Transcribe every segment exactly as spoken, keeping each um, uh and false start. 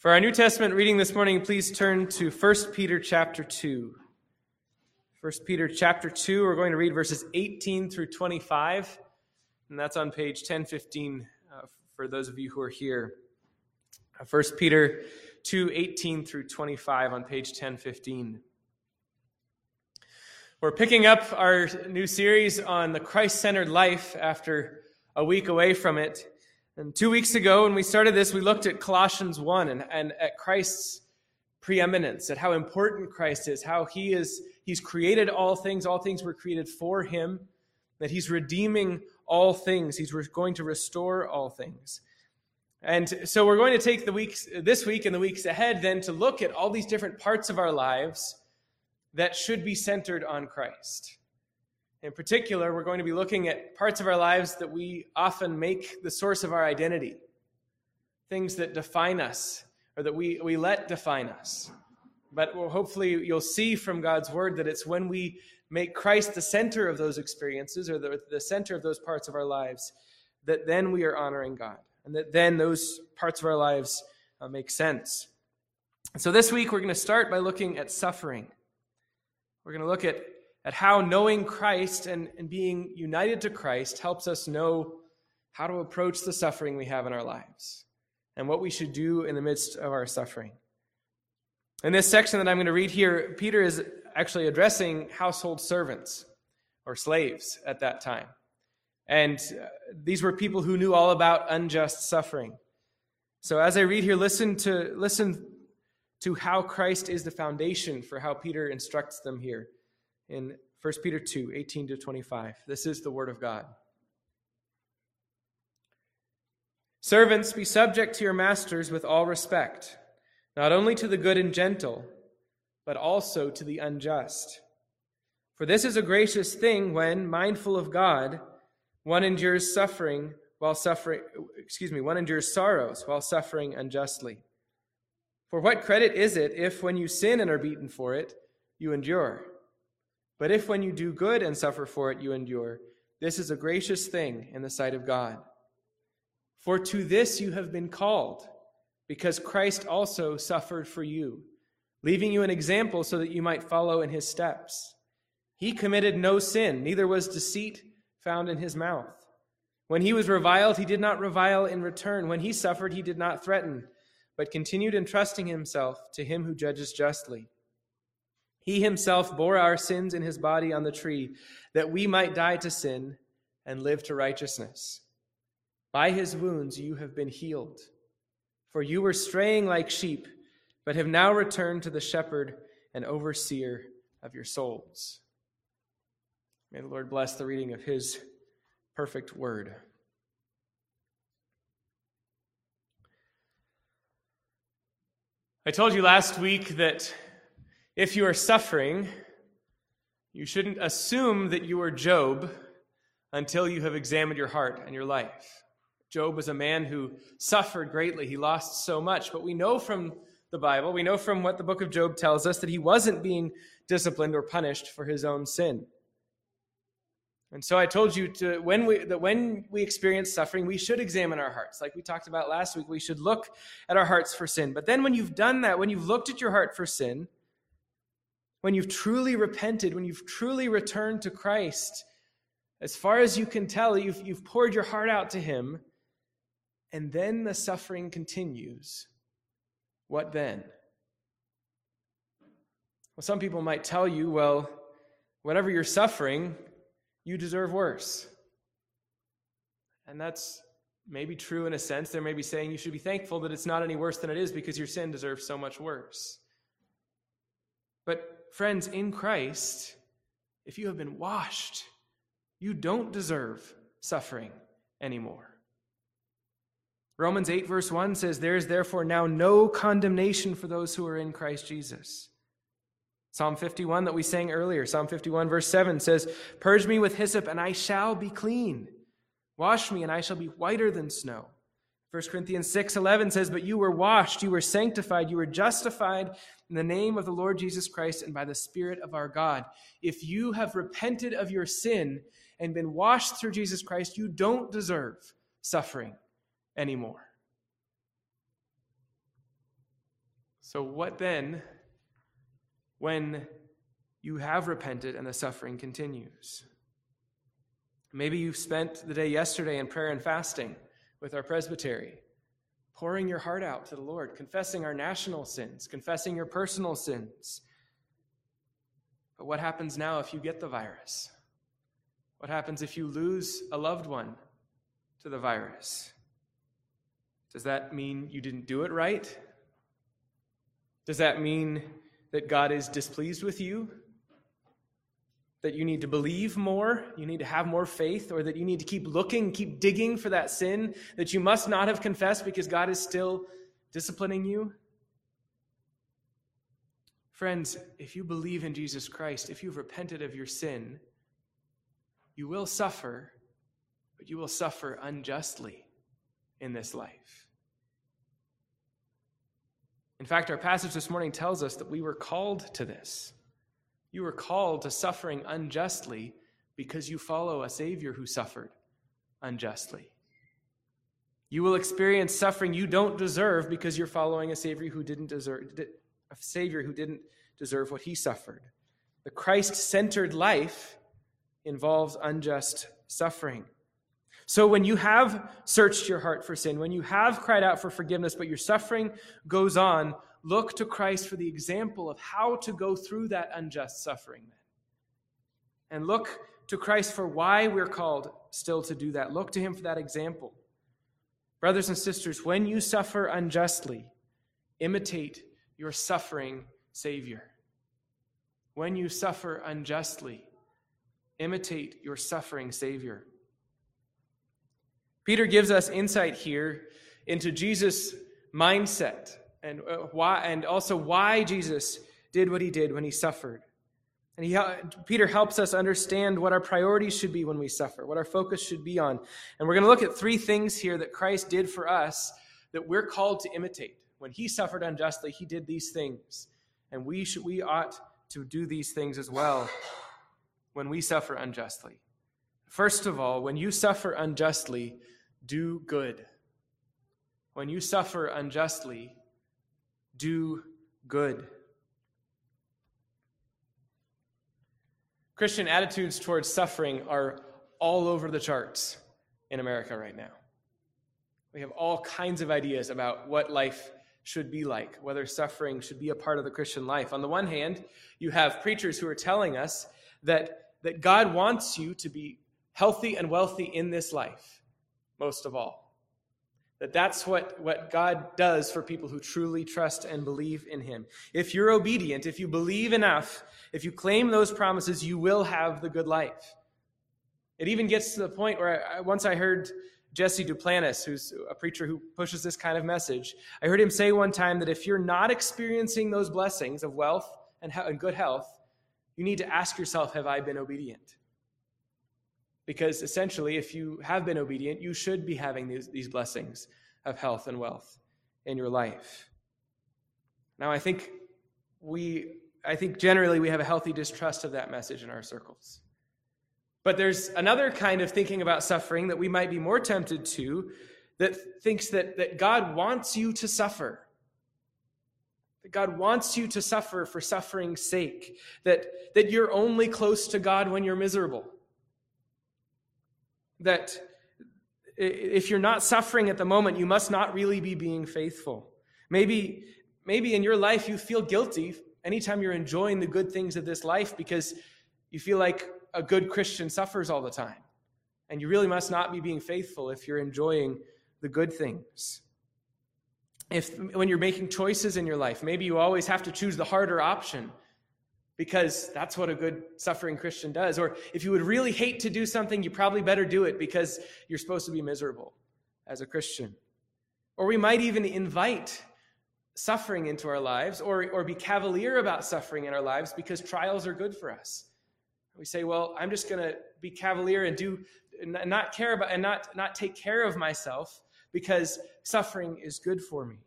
For our New Testament reading this morning, please turn to First Peter chapter two. First Peter chapter two, we're going to read verses eighteen through twenty-five, and that's on page ten fifteen uh, for those of you who are here. Uh, First Peter two, eighteen through twenty-five on page ten fifteen. We're picking up our new series on the Christ-centered life after a week away from it. And two weeks ago, when we started this, we looked at Colossians one and, and at Christ's preeminence, at how important Christ is, how he is, he's created all things, all things were created for him, that he's redeeming all things, he's going to restore all things. And so we're going to take the weeks, this week and the weeks ahead then to look at all these different parts of our lives that should be centered on Christ. In particular, we're going to be looking at parts of our lives that we often make the source of our identity, things that define us, or that we, we let define us. But well, hopefully you'll see from God's word that it's when we make Christ the center of those experiences, or the, the center of those parts of our lives, that then we are honoring God, and that then those parts of our lives uh, make sense. And so this week we're going to start by looking at suffering. We're going to look at at how knowing Christ and, and being united to Christ helps us know how to approach the suffering we have in our lives and what we should do in the midst of our suffering. In this section that I'm going to read here, Peter is actually addressing household servants or slaves at that time. And uh, these were people who knew all about unjust suffering. So as I read here, listen to, listen to how Christ is the foundation for how Peter instructs them here. In First Peter two, eighteen to twenty-five. This is the word of God. Servants, be subject to your masters with all respect, not only to the good and gentle, but also to the unjust. For this is a gracious thing when, mindful of God, one endures suffering while suffering, excuse me, one endures sorrows while suffering unjustly. For what credit is it if, when you sin and are beaten for it, you endure? But if when you do good and suffer for it, you endure, this is a gracious thing in the sight of God. For to this you have been called, because Christ also suffered for you, leaving you an example so that you might follow in his steps. He committed no sin, neither was deceit found in his mouth. When he was reviled, he did not revile in return. When he suffered, he did not threaten, but continued entrusting himself to him who judges justly. He himself bore our sins in his body on the tree, that we might die to sin and live to righteousness. By his wounds you have been healed. For you were straying like sheep, but have now returned to the shepherd and overseer of your souls. May the Lord bless the reading of his perfect word. I told you last week that if you are suffering, you shouldn't assume that you are Job until you have examined your heart and your life. Job was a man who suffered greatly. He lost so much. But we know from the Bible, we know from what the book of Job tells us, that he wasn't being disciplined or punished for his own sin. And so I told you to, when we, that when we experience suffering, we should examine our hearts. Like we talked about last week, we should look at our hearts for sin. But then when you've done that, when you've looked at your heart for sin, when you've truly repented, when you've truly returned to Christ, as far as you can tell, you've, you've poured your heart out to him, and then the suffering continues. What then? Well, some people might tell you, well, whatever you're suffering, you deserve worse. And that's maybe true in a sense. They may be saying you should be thankful that it's not any worse than it is because your sin deserves so much worse. But friends, in Christ, if you have been washed, you don't deserve suffering anymore. Romans eight verse one says, there is therefore now no condemnation for those who are in Christ Jesus. Psalm fifty-one that we sang earlier, Psalm fifty-one verse seven says, purge me with hyssop and I shall be clean. Wash me and I shall be whiter than snow. First Corinthians six eleven says, but you were washed, you were sanctified, you were justified in the name of the Lord Jesus Christ and by the Spirit of our God. If you have repented of your sin and been washed through Jesus Christ, you don't deserve suffering anymore. So what then when you have repented and the suffering continues? Maybe you've spent the day yesterday in prayer and fasting with our presbytery, pouring your heart out to the Lord, confessing our national sins, confessing your personal sins. But what happens now if you get the virus? What happens if you lose a loved one to the virus? Does that mean you didn't do it right? Does that mean that God is displeased with you? That you need to believe more, you need to have more faith, or that you need to keep looking, keep digging for that sin that you must not have confessed because God is still disciplining you? Friends, if you believe in Jesus Christ, if you've repented of your sin, you will suffer, but you will suffer unjustly in this life. In fact, our passage this morning tells us that we were called to this. You were called to suffering unjustly because you follow a Savior who suffered unjustly. You will experience suffering you don't deserve because you're following a Savior who didn't deserve a Savior who didn't deserve what he suffered. The Christ-centered life involves unjust suffering. So when you have searched your heart for sin, when you have cried out for forgiveness, but your suffering goes on, look to Christ for the example of how to go through that unjust suffering then. And look to Christ for why we're called still to do that. Look to him for that example. Brothers and sisters, when you suffer unjustly, imitate your suffering Savior. When you suffer unjustly, imitate your suffering Savior. Peter gives us insight here into Jesus' mindset and why, and also why Jesus did what he did when he suffered. And he, Peter helps us understand what our priorities should be when we suffer, what our focus should be on. And we're going to look at three things here that Christ did for us that we're called to imitate. When he suffered unjustly, he did these things. And we should, we ought to do these things as well when we suffer unjustly. First of all, when you suffer unjustly, do good. When you suffer unjustly, do good. Christian attitudes towards suffering are all over the charts in America right now. We have all kinds of ideas about what life should be like, whether suffering should be a part of the Christian life. On the one hand, you have preachers who are telling us that, that God wants you to be healthy and wealthy in this life, most of all. That that's what, what God does for people who truly trust and believe in him. If you're obedient, if you believe enough, if you claim those promises, you will have the good life. It even gets to the point where I, once I heard Jesse Duplantis, who's a preacher who pushes this kind of message, I heard him say one time that if you're not experiencing those blessings of wealth and, he- and good health, you need to ask yourself, have I been obedient? Because essentially, if you have been obedient, you should be having these, these blessings of health and wealth in your life. Now, I think we, I think generally we have a healthy distrust of that message in our circles. But there's another kind of thinking about suffering that we might be more tempted to, that thinks that, that God wants you to suffer. That God wants you to suffer for suffering's sake. That, that you're only close to God when you're miserable. That if you're not suffering at the moment, you must not really be being faithful. Maybe, maybe in your life you feel guilty anytime you're enjoying the good things of this life because you feel like a good Christian suffers all the time. And you really must not be being faithful if you're enjoying the good things. If when you're making choices in your life, maybe you always have to choose the harder option because that's what a good suffering Christian does. Or if you would really hate to do something, you probably better do it because you're supposed to be miserable as a Christian. Or we might even invite suffering into our lives or, or be cavalier about suffering in our lives because trials are good for us. We say, well, I'm just going to be cavalier and do and not care about and not, not take care of myself because suffering is good for me.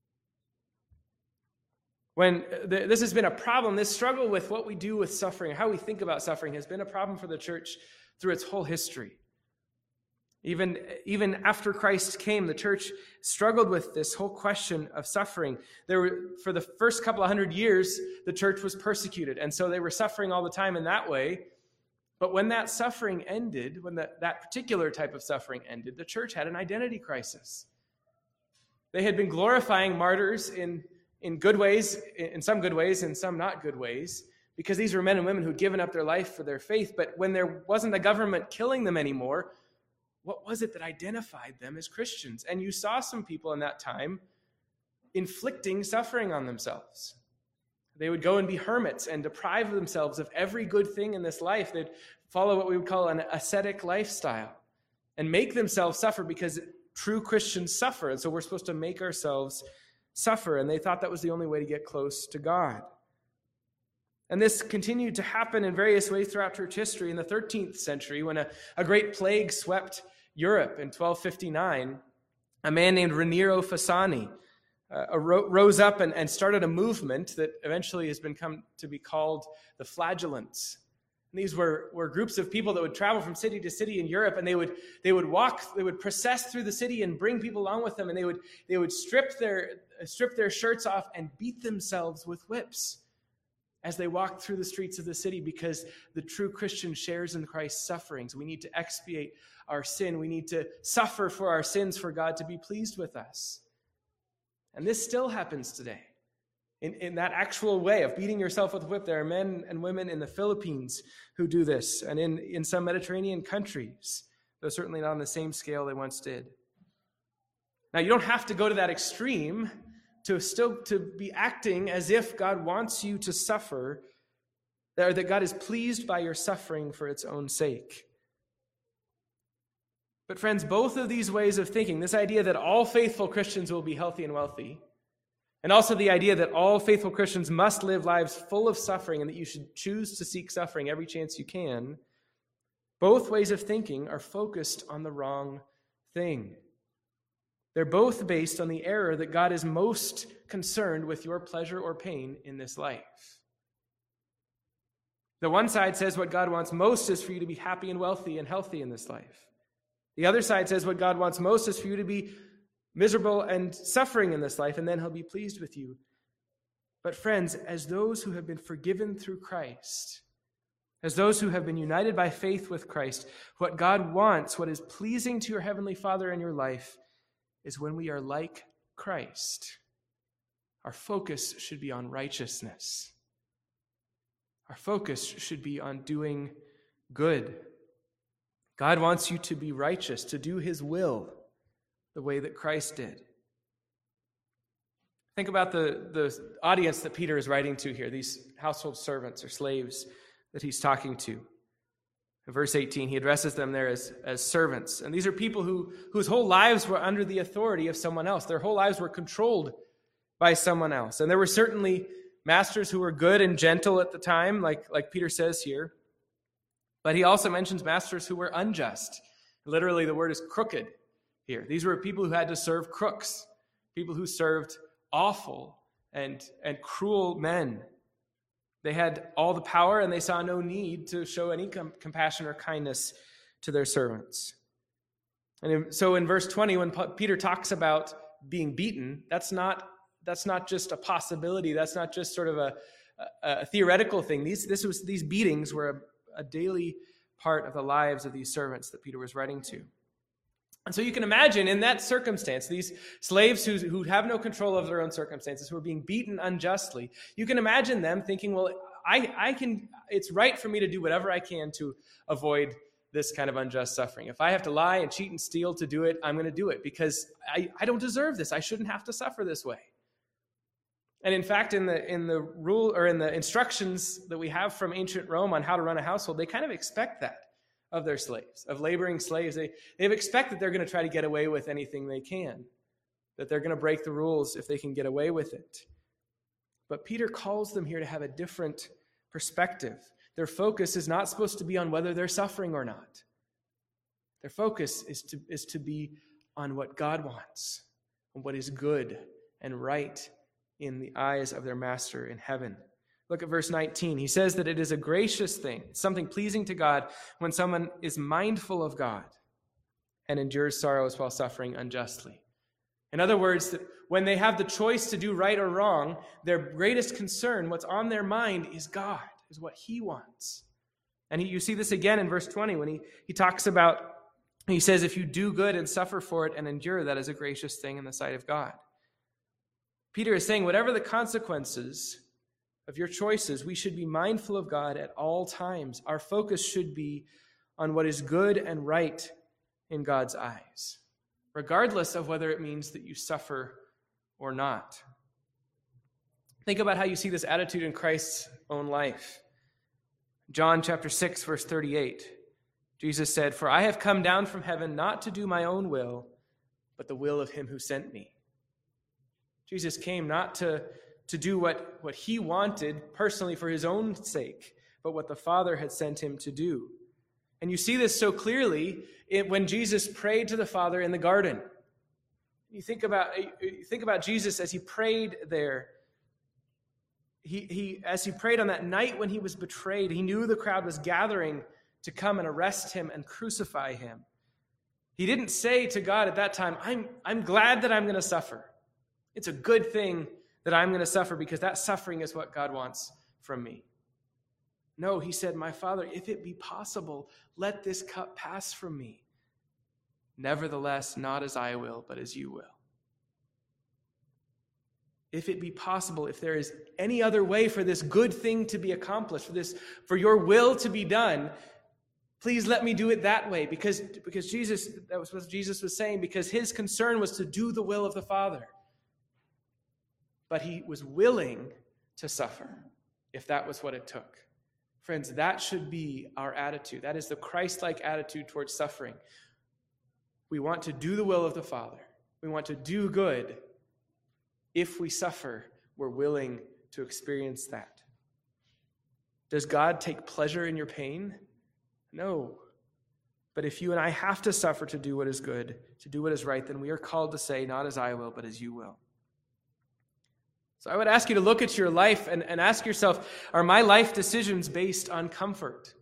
When the, this has been a problem, this struggle with what we do with suffering, how we think about suffering has been a problem for the church through its whole history. Even, even after Christ came, the church struggled with this whole question of suffering. There were, for the first couple of hundred years, the church was persecuted, and so they were suffering all the time in that way. But when that suffering ended, when that, that particular type of suffering ended, the church had an identity crisis. They had been glorifying martyrs in, in good ways, in some good ways, in some not good ways, because these were men and women who'd given up their life for their faith. But when there wasn't a government killing them anymore, what was it that identified them as Christians? And you saw some people in that time inflicting suffering on themselves. They would go and be hermits and deprive themselves of every good thing in this life. They'd follow what we would call an ascetic lifestyle and make themselves suffer because true Christians suffer. And so we're supposed to make ourselves suffer. And they thought that was the only way to get close to God. And this continued to happen in various ways throughout church history. In the thirteenth century, when a, a great plague swept Europe in twelve fifty-nine, a man named Raniero Fasani uh, rose up and, and started a movement that eventually has become to be called the Flagellants. And these were, were groups of people that would travel from city to city in Europe, and they would they would walk, they would process through the city and bring people along with them, and they would they would strip their strip their shirts off and beat themselves with whips as they walked through the streets of the city, because the true Christian shares in Christ's sufferings. We need to expiate our sin. We need to suffer for our sins for God to be pleased with us. And this still happens today. In, in that actual way of beating yourself with a whip, there are men and women in the Philippines who do this, and in, in some Mediterranean countries, though certainly not on the same scale they once did. Now, you don't have to go to that extreme to still to be acting as if God wants you to suffer, or that God is pleased by your suffering for its own sake. But friends, both of these ways of thinking, this idea that all faithful Christians will be healthy and wealthy, and also the idea that all faithful Christians must live lives full of suffering and that you should choose to seek suffering every chance you can, both ways of thinking are focused on the wrong thing. They're both based on the error that God is most concerned with your pleasure or pain in this life. The one side says what God wants most is for you to be happy and wealthy and healthy in this life. The other side says what God wants most is for you to be miserable and suffering in this life, and then he'll be pleased with you. But friends, as those who have been forgiven through Christ, as those who have been united by faith with Christ, what God wants, what is pleasing to your heavenly Father in your life, is when we are like Christ. Our focus should be on righteousness. Our focus should be on doing good. God wants you to be righteous, to do his will the way that Christ did. Think about the, the audience that Peter is writing to here, these household servants or slaves that he's talking to. In verse eighteen, he addresses them there as, as servants. And these are people who, whose whole lives were under the authority of someone else. Their whole lives were controlled by someone else. And there were certainly masters who were good and gentle at the time, like, like Peter says here. But he also mentions masters who were unjust. Literally, the word is crooked here. These were people who had to serve crooks, people who served awful and, and cruel men. They had all the power, and they saw no need to show any com- compassion or kindness to their servants. And in, so in verse twenty, when P- Peter talks about being beaten, that's not that's not just a possibility. That's not just sort of a, a, a theoretical thing. These this was these beatings were a, a daily part of the lives of these servants that Peter was writing to. And so you can imagine in that circumstance, these slaves who, who have no control of their own circumstances, who are being beaten unjustly, you can imagine them thinking, well, I, I can, it's right for me to do whatever I can to avoid this kind of unjust suffering. If I have to lie and cheat and steal to do it, I'm going to do it because I, I don't deserve this. I shouldn't have to suffer this way. And in fact, in the in the rule or in the instructions that we have from ancient Rome on how to run a household, they kind of expect that of their slaves, of laboring slaves. They, they expect that they're going to try to get away with anything they can, that they're going to break the rules if they can get away with it. But Peter calls them here to have a different perspective. Their focus is not supposed to be on whether they're suffering or not. Their focus is to, is to be on what God wants, on what is good and right in the eyes of their master in heaven. Look at verse nineteen. He says that it is a gracious thing, something pleasing to God when someone is mindful of God. and endures sorrows while suffering unjustly. In other words, when they have the choice to do right or wrong, their greatest concern, what's on their mind, is God, is what he wants. And he, you see this again in verse twenty when he, he talks about, he says, if you do good and suffer for it and endure, that is a gracious thing in the sight of God. Peter is saying, whatever the consequences of your choices, we should be mindful of God at all times. Our focus should be on what is good and right in God's eyes, regardless of whether it means that you suffer or not. Think about how you see this attitude in Christ's own life. John chapter six, verse thirty-eight. Jesus said, "For I have come down from heaven not to do my own will, but the will of him who sent me." Jesus came not to, to do what, what he wanted personally for his own sake, but what the Father had sent him to do. And you see this so clearly it, when Jesus prayed to the Father in the garden. You think about, you think about Jesus as he prayed there. He, he, as he prayed on that night when he was betrayed, he knew the crowd was gathering to come and arrest him and crucify him. He didn't say to God at that time, I'm, I'm glad that I'm going to suffer. It's a good thing that I'm going to suffer because that suffering is what God wants from me. No, he said, my Father, if it be possible, let this cup pass from me. Nevertheless, not as I will, but as you will. If it be possible, if there is any other way for this good thing to be accomplished, for this, for your will to be done, please let me do it that way. Because, because Jesus, that was what Jesus was saying, because his concern was to do the will of the Father. But he was willing to suffer if that was what it took. Friends, that should be our attitude. That is the Christ-like attitude towards suffering. We want to do the will of the Father. We want to do good. If we suffer, we're willing to experience that. Does God take pleasure in your pain? No. But if you and I have to suffer to do what is good, to do what is right, then we are called to say, not as I will, but as you will. So I would ask you to look at your life and, and ask yourself, are my life decisions based on comfort?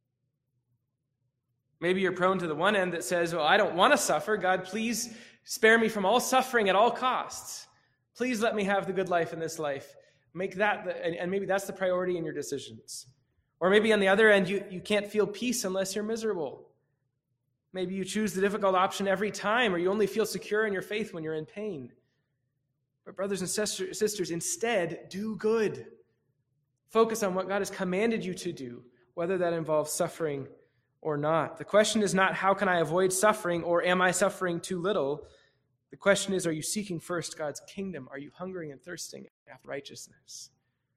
Maybe you're prone to the one end that says, well, I don't want to suffer. God, please spare me from all suffering at all costs. Please let me have the good life in this life. Make that, the, and, and maybe that's the priority in your decisions. Or maybe on the other end, you, you can't feel peace unless you're miserable. Maybe you choose the difficult option every time, or you only feel secure in your faith when you're in pain. But brothers and sister, sisters, instead, do good. Focus on what God has commanded you to do, whether that involves suffering or not. The question is not, how can I avoid suffering, or am I suffering too little? The question is, are you seeking first God's kingdom? Are you hungering and thirsting after righteousness?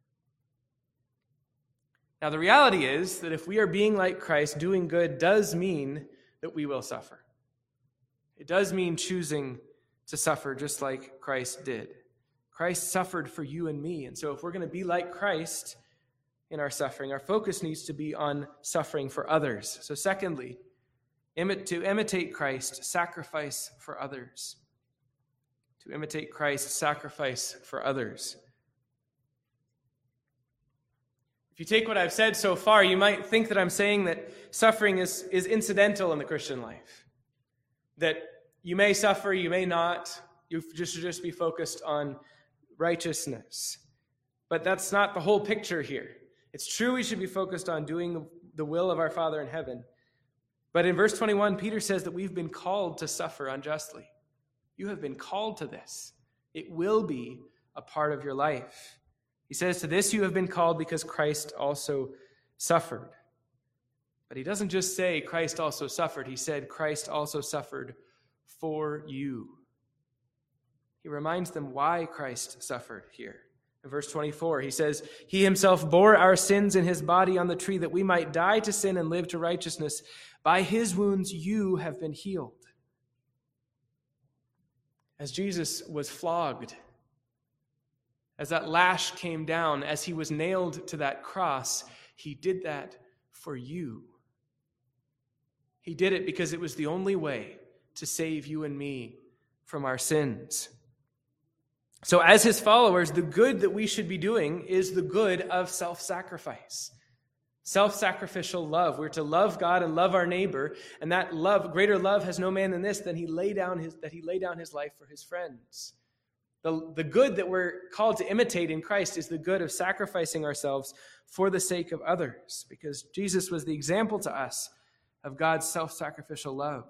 Now, the reality is that if we are being like Christ, doing good does mean that we will suffer. It does mean choosing to suffer just like Christ did. Christ suffered for you and me. And so if we're going to be like Christ in our suffering, our focus needs to be on suffering for others. So secondly, to imitate Christ, sacrifice for others. To imitate Christ, sacrifice for others. If you take what I've said so far, you might think that I'm saying that suffering is, is incidental in the Christian life. That you may suffer, you may not. You just should just be focused on righteousness. But that's not the whole picture here. It's true we should be focused on doing the, the will of our Father in heaven. But in verse twenty-one, Peter says that we've been called to suffer unjustly. You have been called to this. It will be a part of your life. He says, to this you have been called because Christ also suffered. But he doesn't just say Christ also suffered. He said Christ also suffered for you. He reminds them why Christ suffered here. In verse twenty-four, he says, he himself bore our sins in his body on the tree that we might die to sin and live to righteousness. By his wounds you have been healed. As Jesus was flogged, as that lash came down, as he was nailed to that cross, he did that for you. He did it because it was the only way to save you and me from our sins. So as his followers, the good that we should be doing is the good of self-sacrifice. Self-sacrificial love. We're to love God and love our neighbor, and that love, greater love has no man than this, than he lay down his, that he lay down his life for his friends. The, the good that we're called to imitate in Christ is the good of sacrificing ourselves for the sake of others, because Jesus was the example to us of God's self-sacrificial love.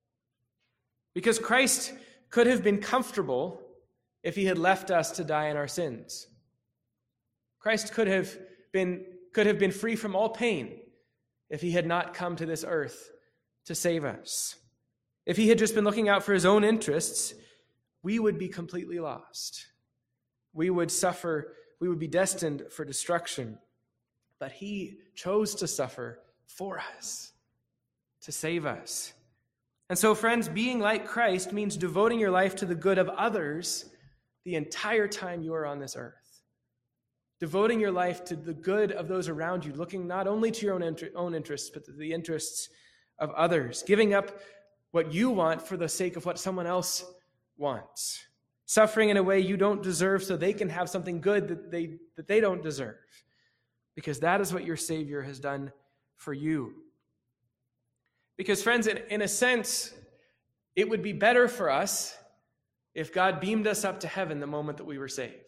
Because Christ could have been comfortable if he had left us to die in our sins. Christ could have been could have been free from all pain if he had not come to this earth to save us. If he had just been looking out for his own interests, we would be completely lost. We would suffer, we would be destined for destruction. But he chose to suffer for us, to save us. And so, friends, being like Christ means devoting your life to the good of others the entire time you are on this earth. Devoting your life to the good of those around you, looking not only to your own, inter- own interests, but to the interests of others. Giving up what you want for the sake of what someone else wants. Suffering in a way you don't deserve so they can have something good that they, that they don't deserve. Because that is what your Savior has done for you. Because, friends, in, in a sense, it would be better for us if God beamed us up to heaven the moment that we were saved.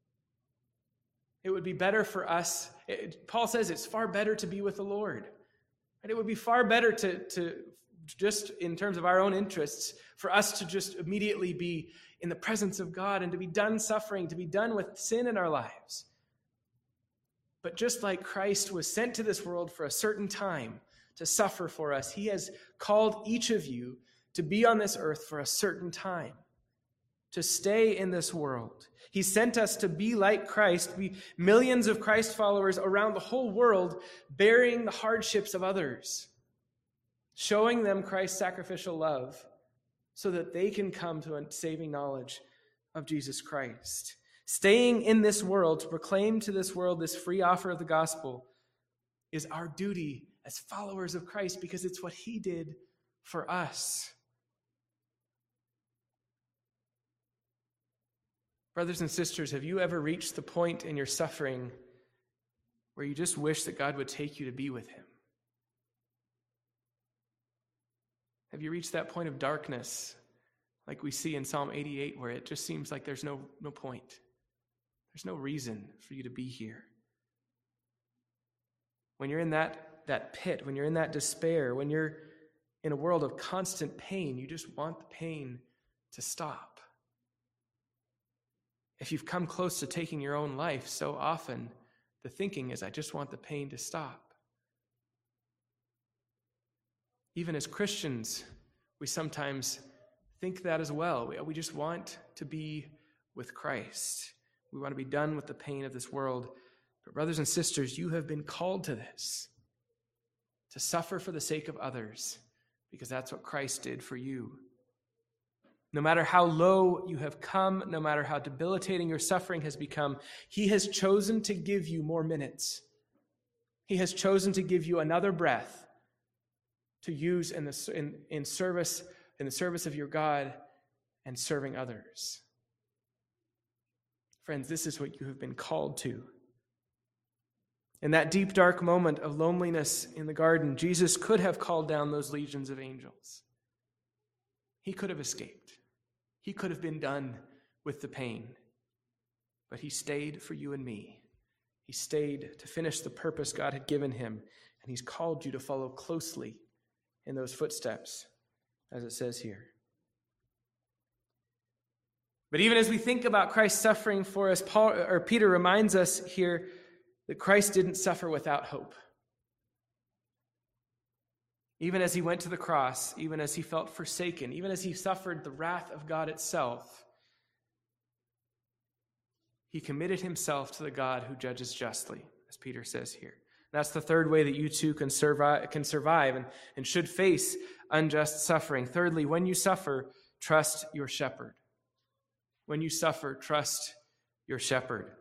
It would be better for us. It, Paul says it's far better to be with the Lord. And it would be far better to, to, just in terms of our own interests, for us to just immediately be in the presence of God and to be done suffering, to be done with sin in our lives. But just like Christ was sent to this world for a certain time to suffer for us, he has called each of you to be on this earth for a certain time, to stay in this world. He sent us to be like Christ, be millions of Christ followers around the whole world, bearing the hardships of others, showing them Christ's sacrificial love so that they can come to a saving knowledge of Jesus Christ. Staying in this world to proclaim to this world this free offer of the gospel is our duty as followers of Christ, because it's what he did for us. Brothers and sisters, have you ever reached the point in your suffering where you just wish that God would take you to be with him? Have you reached that point of darkness like we see in Psalm eighty-eight, where it just seems like there's no, no point? There's no reason for you to be here. When you're in that, that pit, when you're in that despair, when you're in a world of constant pain, you just want the pain to stop. If you've come close to taking your own life, so often the thinking is, I just want the pain to stop. Even as Christians, we sometimes think that as well. We, we just want to be with Christ. We want to be done with the pain of this world. But brothers and sisters, you have been called to this, to suffer for the sake of others, because that's what Christ did for you. No matter how low you have come, no matter how debilitating your suffering has become, he has chosen to give you more minutes. He has chosen to give you another breath to use in the in, in service in the service of your God and serving others. Friends, this is what you have been called to. In that deep, dark moment of loneliness in the garden, Jesus could have called down those legions of angels. He could have escaped. He could have been done with the pain, but he stayed for you and me. He stayed to finish the purpose God had given him, and he's called you to follow closely in those footsteps, as it says here. But even as we think about Christ's suffering for us, Paul or Peter reminds us here that Christ didn't suffer without hope. Even as he went to the cross, even as he felt forsaken, even as he suffered the wrath of God itself, he committed himself to the God who judges justly, as Peter says here. That's the third way that you too can survive, can survive and, and should face unjust suffering. Thirdly, when you suffer, trust your shepherd. When you suffer, trust your shepherd.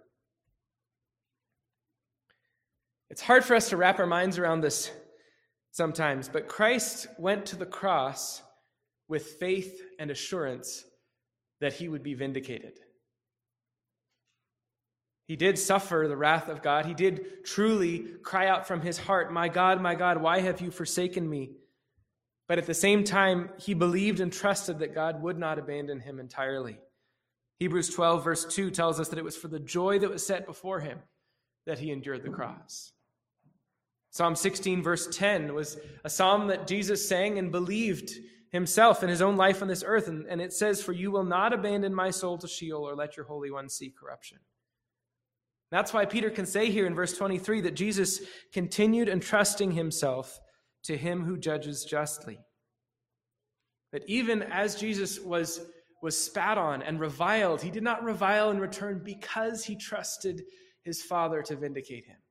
It's hard for us to wrap our minds around this sometimes, but Christ went to the cross with faith and assurance that he would be vindicated. He did suffer the wrath of God. He did truly cry out from his heart, "My God, my God, why have you forsaken me?" But at the same time, he believed and trusted that God would not abandon him entirely. Hebrews twelve, verse two tells us that it was for the joy that was set before him that he endured the cross. Psalm sixteen, verse ten was a psalm that Jesus sang and believed himself in his own life on this earth. And, and it says, "For you will not abandon my soul to Sheol or let your Holy One see corruption." That's why Peter can say here in verse twenty-three that Jesus continued entrusting himself to him who judges justly. That even as Jesus was, was spat on and reviled, he did not revile in return because he trusted his Father to vindicate him.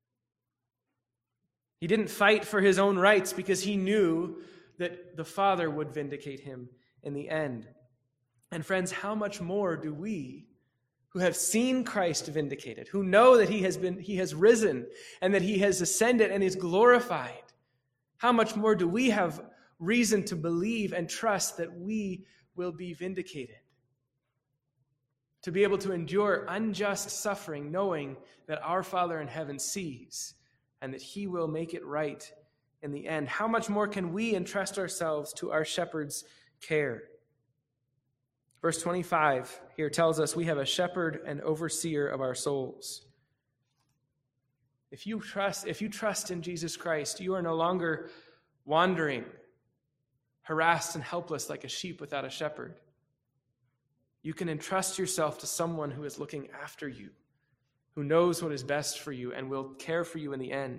He didn't fight for his own rights because he knew that the Father would vindicate him in the end. And friends, how much more do we, who have seen Christ vindicated, who know that he has been, he has risen and that he has ascended and is glorified, how much more do we have reason to believe and trust that we will be vindicated? To be able to endure unjust suffering, knowing that our Father in heaven sees and that he will make it right in the end. How much more can we entrust ourselves to our shepherd's care? Verse twenty-five here tells us we have a shepherd and overseer of our souls. If you trust, if you trust in Jesus Christ, you are no longer wandering, harassed and helpless like a sheep without a shepherd. You can entrust yourself to someone who is looking after you, who knows what is best for you and will care for you in the end.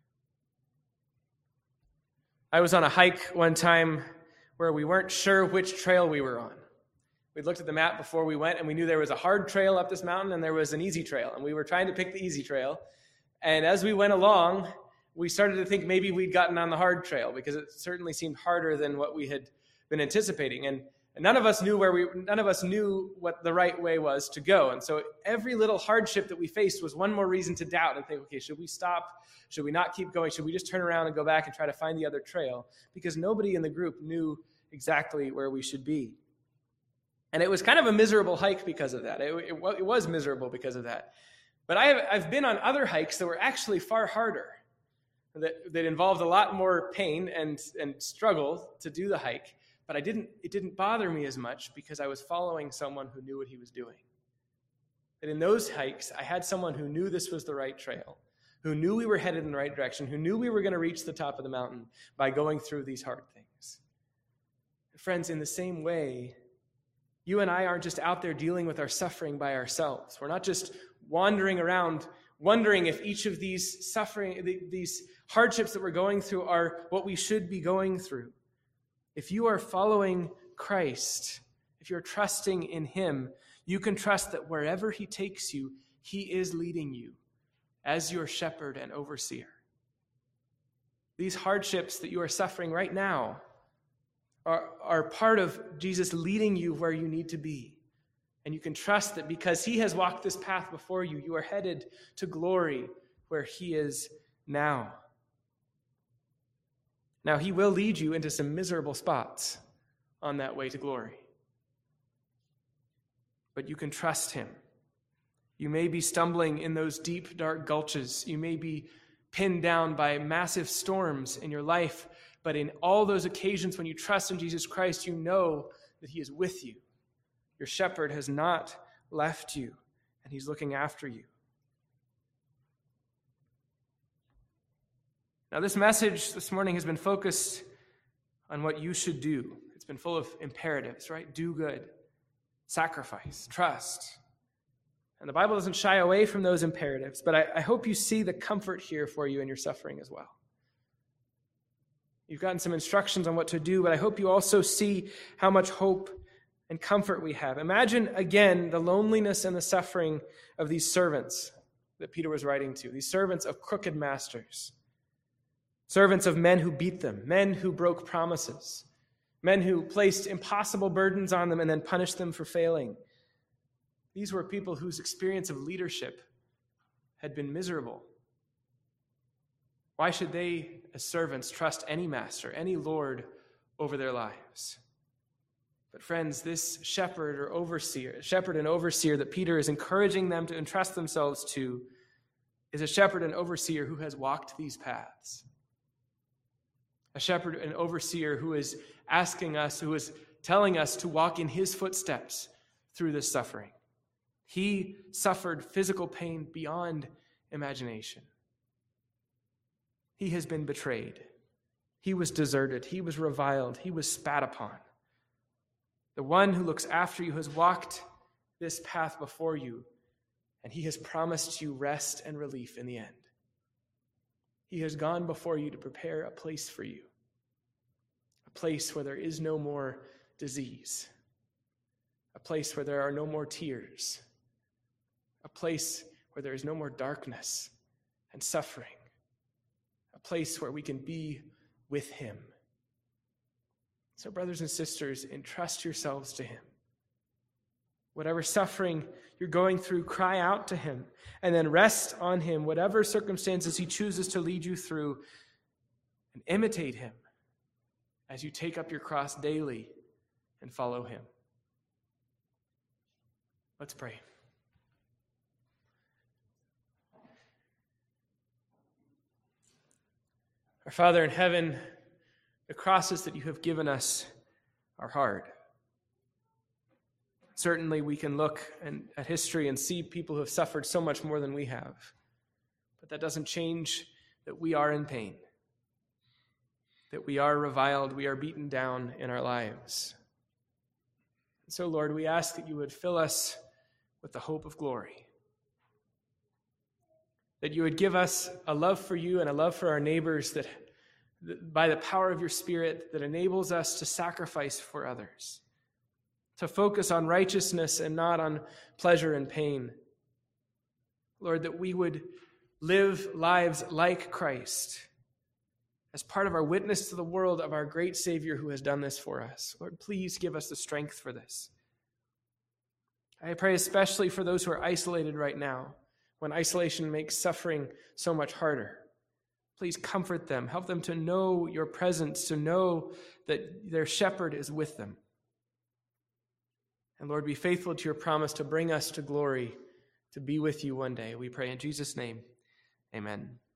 I was on a hike one time where we weren't sure which trail we were on. We looked at the map before we went, and we knew there was a hard trail up this mountain and there was an easy trail, and we were trying to pick the easy trail. And as we went along, we started to think maybe we'd gotten on the hard trail because it certainly seemed harder than what we had been anticipating. And none of us knew where we, none of us knew what the right way was to go. And so every little hardship that we faced was one more reason to doubt and think, okay, should we stop? Should we not keep going? Should we just turn around and go back and try to find the other trail? Because nobody in the group knew exactly where we should be. And it was kind of a miserable hike because of that. It, it, it was miserable because of that. But I have, I've been on other hikes that were actually far harder, that, that involved a lot more pain and, and struggle to do the hike. But I didn't. It didn't bother me as much because I was following someone who knew what he was doing. And in those hikes, I had someone who knew this was the right trail, who knew we were headed in the right direction, who knew we were going to reach the top of the mountain by going through these hard things. Friends, in the same way, you and I aren't just out there dealing with our suffering by ourselves. We're not just wandering around wondering if each of these suffering, these hardships that we're going through are what we should be going through. If you are following Christ, if you're trusting in him, you can trust that wherever he takes you, he is leading you as your shepherd and overseer. These hardships that you are suffering right now are, are part of Jesus leading you where you need to be. And you can trust that because he has walked this path before you, you are headed to glory where he is now. Now, he will lead you into some miserable spots on that way to glory. But you can trust him. You may be stumbling in those deep, dark gulches. You may be pinned down by massive storms in your life. But in all those occasions when you trust in Jesus Christ, you know that he is with you. Your shepherd has not left you, and he's looking after you. Now, this message this morning has been focused on what you should do. It's been full of imperatives, right? Do good, sacrifice, trust. And the Bible doesn't shy away from those imperatives, but I, I hope you see the comfort here for you in your suffering as well. You've gotten some instructions on what to do, but I hope you also see how much hope and comfort we have. Imagine, again, the loneliness and the suffering of these servants that Peter was writing to, these servants of crooked masters. Servants of men who beat them, men who broke promises, men who placed impossible burdens on them and then punished them for failing. These were people whose experience of leadership had been miserable. Why should they, as servants, trust any master, any lord over their lives? But friends, this shepherd or overseer, shepherd and overseer that Peter is encouraging them to entrust themselves to is a shepherd and overseer who has walked these paths. A shepherd and overseer who is asking us, who is telling us to walk in his footsteps through this suffering. He suffered physical pain beyond imagination. He has been betrayed. He was deserted. He was reviled. He was spat upon. The one who looks after you has walked this path before you, and he has promised you rest and relief in the end. He has gone before you to prepare a place for you, a place where there is no more disease, a place where there are no more tears, a place where there is no more darkness and suffering, a place where we can be with him. So, brothers and sisters, entrust yourselves to him. Whatever suffering you're going through, cry out to him, and then rest on him, whatever circumstances he chooses to lead you through, and imitate him as you take up your cross daily and follow him. Let's pray. Our Father in heaven, the crosses that you have given us are hard. Certainly we can look and, at history and see people who have suffered so much more than we have. But that doesn't change that we are in pain, that we are reviled, we are beaten down in our lives. And so, Lord, we ask that you would fill us with the hope of glory, that you would give us a love for you and a love for our neighbors that, that by the power of your Spirit that enables us to sacrifice for others, to focus on righteousness and not on pleasure and pain. Lord, that we would live lives like Christ as part of our witness to the world of our great Savior who has done this for us. Lord, please give us the strength for this. I pray especially for those who are isolated right now, when isolation makes suffering so much harder. Please comfort them. Help them to know your presence, to know that their shepherd is with them. And Lord, be faithful to your promise to bring us to glory, to be with you one day. We pray in Jesus' name, amen.